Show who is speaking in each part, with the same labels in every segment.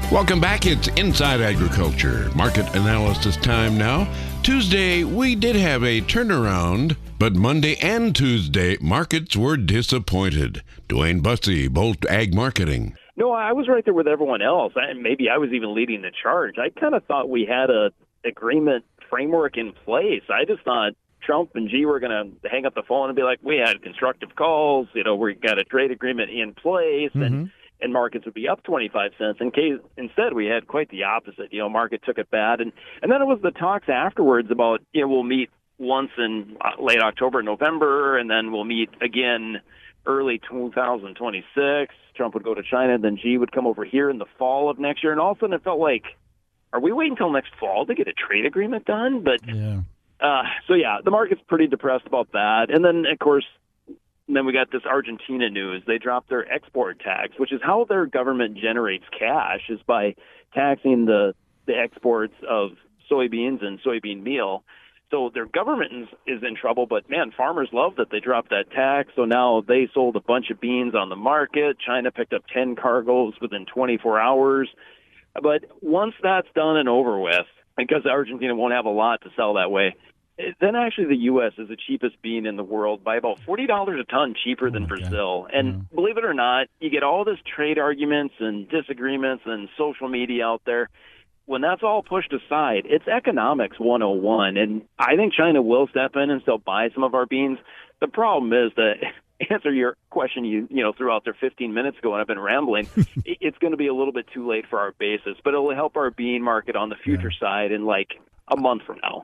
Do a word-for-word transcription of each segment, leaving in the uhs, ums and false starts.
Speaker 1: Welcome back. It's Inside Agriculture. Market analysis time now. Tuesday, we did have a turnaround, but Monday and Tuesday, markets were disappointed. Dwayne Bussey, Bolt Ag Marketing.
Speaker 2: No, I was right there with everyone else. I, maybe I was even leading the charge. I kind of thought we had a agreement framework in place. I just thought Trump and Xi were going to hang up the phone and be like, we had constructive calls, you know, we got a trade agreement in place, mm-hmm. and and markets would be up twenty-five cents. In case, instead, we had quite the opposite. You know, market took it bad. And, and then it was the talks afterwards about, you know, we'll meet once in late October, November, and then we'll meet again early two thousand twenty-six. Trump would go to China, and then Xi would come over here in the fall of next year. And all of a sudden it felt like, are we waiting until next fall to get a trade agreement done? But
Speaker 3: yeah.
Speaker 2: Uh, so, yeah, the market's pretty depressed about that. And then, of course, then we got this Argentina news. They dropped their export tax, which is how their government generates cash, is by taxing the, the exports of soybeans and soybean meal. So their government is, is in trouble, but, man, farmers love that they dropped that tax. So now they sold a bunch of beans on the market. China picked up ten cargoes within twenty-four hours. But once that's done and over with, because Argentina won't have a lot to sell that way, then actually the U S is the cheapest bean in the world by about forty dollars a ton cheaper than oh Brazil. God. And yeah. believe it or not, you get all this trade arguments and disagreements and social media out there. When that's all pushed aside, it's economics one oh one. And I think China will step in and still buy some of our beans. The problem is that, answer your question you you know throughout there fifteen minutes ago when I've been rambling, it's going to be a little bit too late for our basis, but it'll help our bean market on the future yeah. side in like a month from now.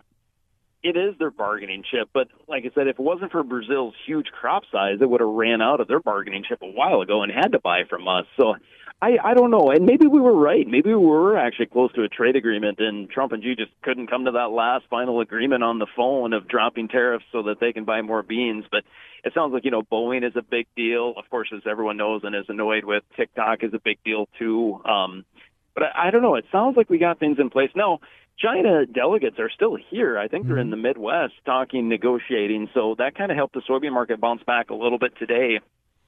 Speaker 2: It is their bargaining chip, but like I said, if it wasn't for Brazil's huge crop size, it would have ran out of their bargaining chip a while ago and had to buy from us. So I, I don't know, and maybe we were right. Maybe we were actually close to a trade agreement, and Trump and Xi just couldn't come to that last final agreement on the phone of dropping tariffs so that they can buy more beans. But it sounds like, you know, Boeing is a big deal. Of course, as everyone knows and is annoyed with, TikTok is a big deal too. Um, but I, I don't know. It sounds like we got things in place. No, China delegates are still here. I think they're in the Midwest talking, negotiating. So that kind of helped the soybean market bounce back a little bit today.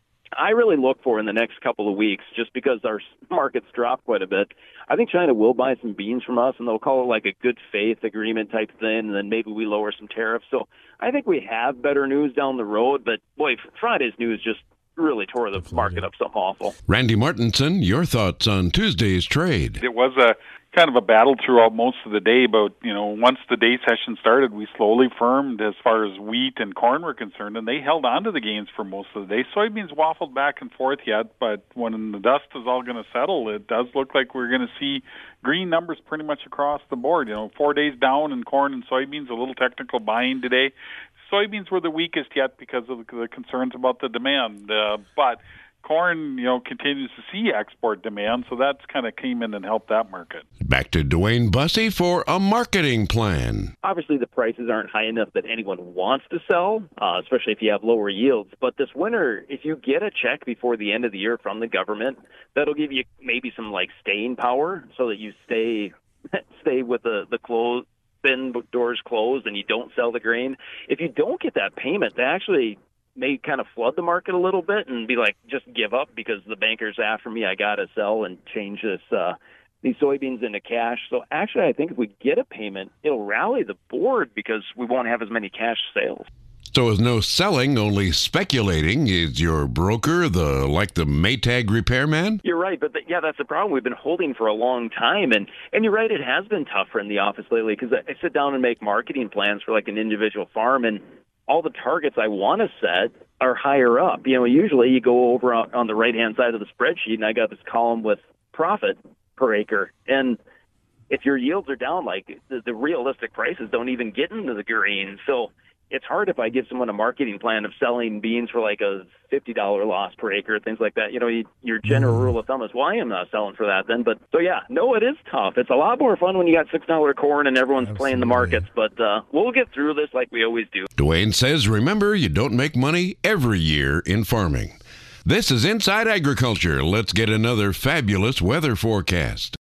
Speaker 2: I really look for in the next couple of weeks, just because our markets dropped quite a bit, I think China will buy some beans from us, and they'll call it like a good faith agreement type thing, and then maybe we lower some tariffs. So I think we have better news down the road. But, boy, Friday's news just really tore the market up something awful.
Speaker 1: Randy Martinson, your thoughts on Tuesday's trade?
Speaker 4: It was a kind of a battle throughout most of the day, but, you know, once the day session started, we slowly firmed as far as wheat and corn were concerned, and they held on to the gains for most of the day. Soybeans waffled back and forth yet, but when the dust is all going to settle, it does look like we're going to see green numbers pretty much across the board. You know, four days down in corn and soybeans, a little technical buying today. Soybeans were the weakest yet because of the concerns about the demand, uh, but corn, you know, continues to see export demand, so that's kind of came in and helped that market.
Speaker 1: Back to Dwayne Bussey for a marketing plan.
Speaker 2: Obviously, the prices aren't high enough that anyone wants to sell, uh, especially if you have lower yields. But this winter, if you get a check before the end of the year from the government, that'll give you maybe some like staying power, so that you stay stay with the the close. bin doors closed and you don't sell the grain. If you don't get that payment, they actually may kind of flood the market a little bit and be like, just give up because the banker's after me. I got to sell and change this uh, these soybeans into cash. So actually, I think if we get a payment, it'll rally the board because we won't have as many cash sales.
Speaker 1: So is no selling, only speculating? Is your broker the like the Maytag repairman?
Speaker 2: You're right, but the, yeah, that's the problem. We've been holding for a long time, and, and you're right, it has been tougher in the office lately because I, I sit down and make marketing plans for like an individual farm, and all the targets I want to set are higher up. You know, usually you go over on, on the right-hand side of the spreadsheet, and I got this column with profit per acre, and if your yields are down, like the, the realistic prices don't even get into the green, so it's hard if I give someone a marketing plan of selling beans for like a fifty dollars loss per acre, things like that. You know, you, your general rule of thumb is, well, I am not selling for that then. But so, yeah, no, it is tough. It's a lot more fun when you got six dollars corn and everyone's Absolutely. Playing the markets. But uh, we'll get through this like we always do.
Speaker 1: Dwayne says, remember, you don't make money every year in farming. This is Inside Agriculture. Let's get another fabulous weather forecast.